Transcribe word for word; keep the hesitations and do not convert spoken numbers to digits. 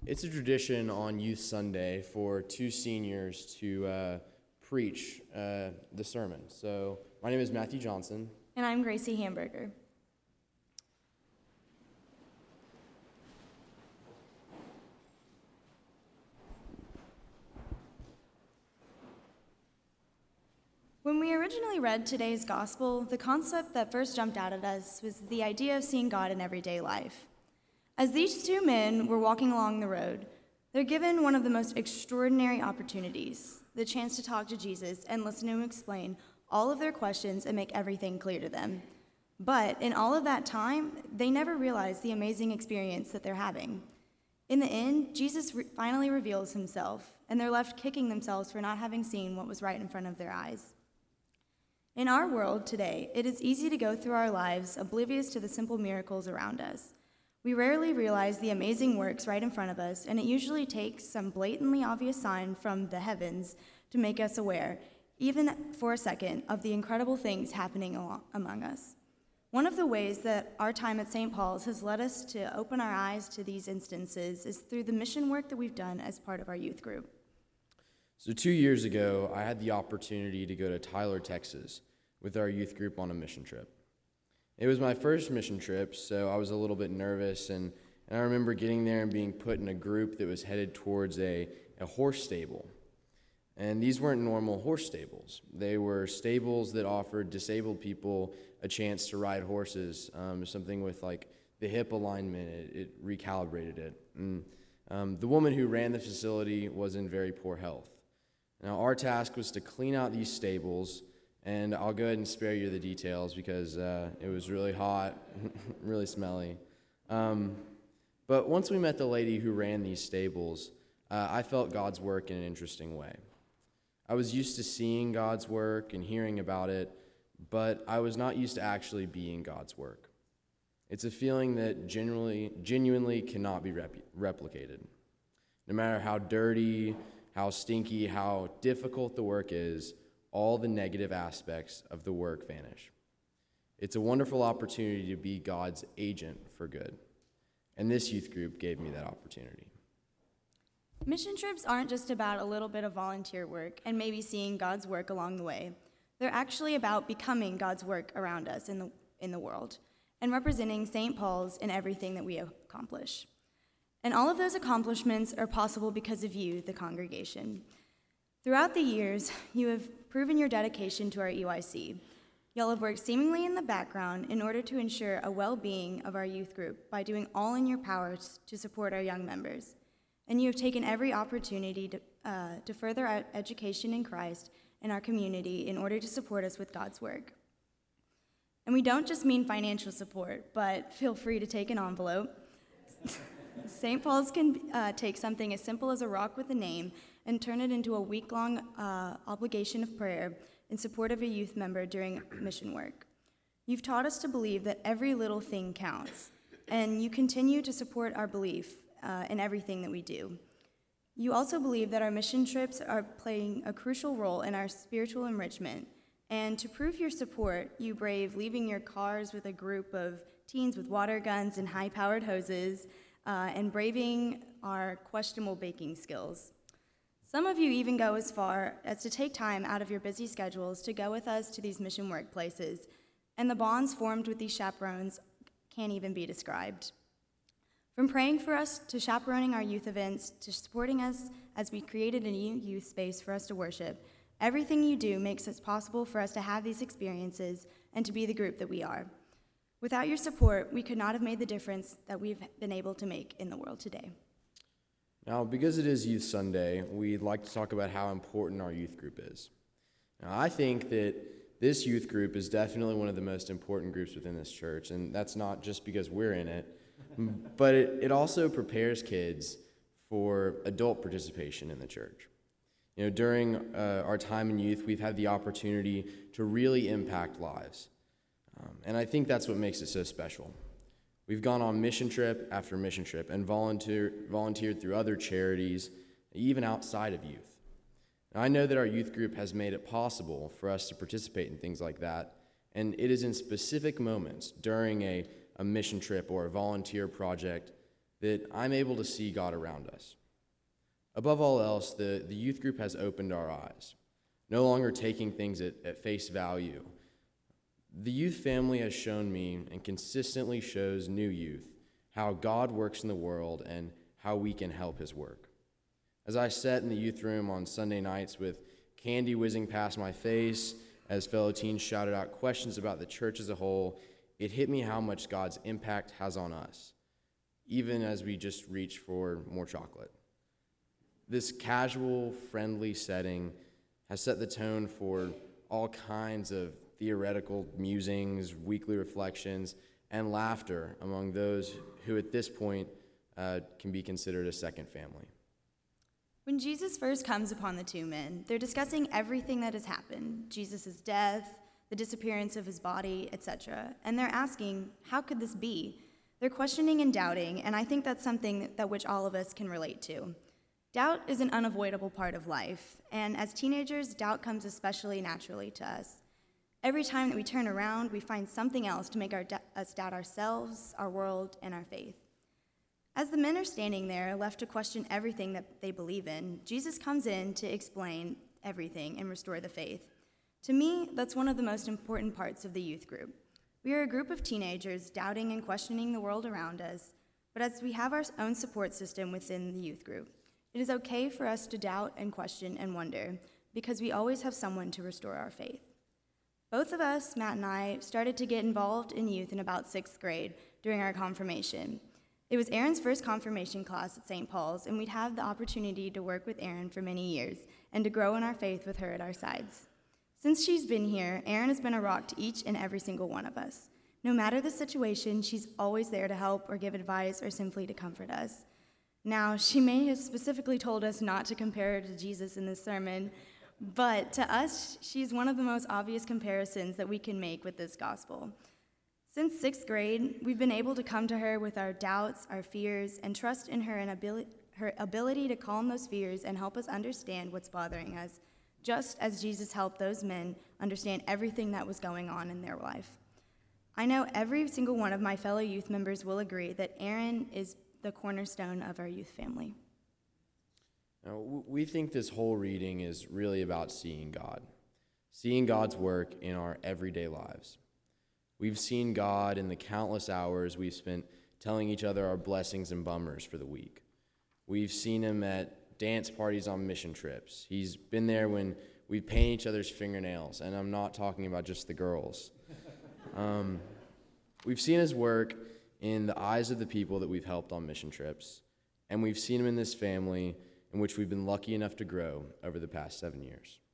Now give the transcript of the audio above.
It's a tradition on Youth Sunday for two seniors to uh, preach uh, the sermon. So my name is Matthew Johnson. And I'm Gracie Hamburger. When we originally read today's gospel, the concept that first jumped out at us was the idea of seeing God in everyday life. As these two men were walking along the road, they're given one of the most extraordinary opportunities, the chance to talk to Jesus and listen to him explain all of their questions and make everything clear to them. But in all of that time, they never realized the amazing experience that they're having. In the end, Jesus re- finally reveals himself, and they're left kicking themselves for not having seen what was right in front of their eyes. In our world today, it is easy to go through our lives oblivious to the simple miracles around us. We rarely realize the amazing works right in front of us, and it usually takes some blatantly obvious sign from the heavens to make us aware, even for a second, of the incredible things happening along, among us. One of the ways that our time at Saint Paul's has led us to open our eyes to these instances is through the mission work that we've done as part of our youth group. So two years ago, I had the opportunity to go to Tyler, Texas, with our youth group on a mission trip. It was my first mission trip, so I was a little bit nervous, and, and I remember getting there and being put in a group that was headed towards a, a horse stable. And these weren't normal horse stables. They were stables that offered disabled people a chance to ride horses, um, something with like the hip alignment, it, it recalibrated it. And um, the woman who ran the facility was in very poor health. Now, our task was to clean out these stables, and I'll go ahead and spare you the details because uh, it was really hot, really smelly. Um, but once we met the lady who ran these stables, uh, I felt God's work in an interesting way. I was used to seeing God's work and hearing about it, but I was not used to actually being God's work. It's a feeling that genuinely, genuinely cannot be rep- replicated. No matter how dirty, how stinky, how difficult the work is, all the negative aspects of the work vanish. It's a wonderful opportunity to be God's agent for good, and this youth group gave me that opportunity. Mission trips aren't just about a little bit of volunteer work and maybe seeing God's work along the way. They're actually about becoming God's work around us in the, in the world and representing Saint Paul's in everything that we accomplish. And all of those accomplishments are possible because of you, the congregation. Throughout the years, you have proven your dedication to our E Y C. Y'all have worked seemingly in the background in order to ensure a well-being of our youth group by doing all in your power to support our young members. And you have taken every opportunity to, uh, to further our education in Christ in our community in order to support us with God's work. And we don't just mean financial support, but feel free to take an envelope. Saint Paul's can uh, take something as simple as a rock with a name and turn it into a week-long uh, obligation of prayer in support of a youth member during mission work. You've taught us to believe that every little thing counts, and you continue to support our belief uh, in everything that we do. You also believe that our mission trips are playing a crucial role in our spiritual enrichment, and to prove your support, you brave leaving your cars with a group of teens with water guns and high-powered hoses, uh, and braving our questionable baking skills. Some of you even go as far as to take time out of your busy schedules to go with us to these mission workplaces, and the bonds formed with these chaperones can't even be described. From praying for us to chaperoning our youth events to supporting us as we created a new youth space for us to worship, everything you do makes it possible for us to have these experiences and to be the group that we are. Without your support, we could not have made the difference that we've been able to make in the world today. Now, because it is Youth Sunday, we'd like to talk about how important our youth group is. Now, I think that this youth group is definitely one of the most important groups within this church, and that's not just because we're in it, but it, it also prepares kids for adult participation in the church. You know, during uh, our time in youth, we've had the opportunity to really impact lives, um, and I think that's what makes it so special. We've gone on mission trip after mission trip and volunteer, volunteered through other charities, even outside of youth. Now, I know that our youth group has made it possible for us to participate in things like that, and it is in specific moments during a, a mission trip or a volunteer project that I'm able to see God around us. Above all else, the, the youth group has opened our eyes, no longer taking things at, at face value. The youth family has shown me and consistently shows new youth how God works in the world and how we can help his work. As I sat in the youth room on Sunday nights with candy whizzing past my face, as fellow teens shouted out questions about the church as a whole, it hit me how much God's impact has on us, even as we just reach for more chocolate. This casual, friendly setting has set the tone for all kinds of theoretical musings, weekly reflections, and laughter among those who at this point uh, can be considered a second family. When Jesus first comes upon the two men, they're discussing everything that has happened, Jesus' death, the disappearance of his body, et cetera. And they're asking, how could this be? They're questioning and doubting, and I think that's something that which all of us can relate to. Doubt is an unavoidable part of life, and as teenagers, doubt comes especially naturally to us. Every time that we turn around, we find something else to make our, us doubt ourselves, our world, and our faith. As the men are standing there, left to question everything that they believe in, Jesus comes in to explain everything and restore the faith. To me, that's one of the most important parts of the youth group. We are a group of teenagers doubting and questioning the world around us, but as we have our own support system within the youth group, it is okay for us to doubt and question and wonder, because we always have someone to restore our faith. Both of us, Matt and I, started to get involved in youth in about sixth grade during our confirmation. It was Erin's first confirmation class at Saint Paul's, and we'd have the opportunity to work with Erin for many years and to grow in our faith with her at our sides. Since she's been here, Erin has been a rock to each and every single one of us. No matter the situation, she's always there to help or give advice or simply to comfort us. Now, she may have specifically told us not to compare her to Jesus in this sermon, but to us, she's one of the most obvious comparisons that we can make with this gospel. Since sixth grade, we've been able to come to her with our doubts, our fears, and trust in her and ability, her ability to calm those fears and help us understand what's bothering us, just as Jesus helped those men understand everything that was going on in their life. I know every single one of my fellow youth members will agree that Erin is the cornerstone of our youth family. Now, we think this whole reading is really about seeing God, seeing God's work in our everyday lives. We've seen God in the countless hours we've spent telling each other our blessings and bummers for the week. We've seen him at dance parties on mission trips. He's been there when we paint each other's fingernails, and I'm not talking about just the girls. Um, we've seen his work in the eyes of the people that we've helped on mission trips, and we've seen him in this family in which we've been lucky enough to grow over the past seven years.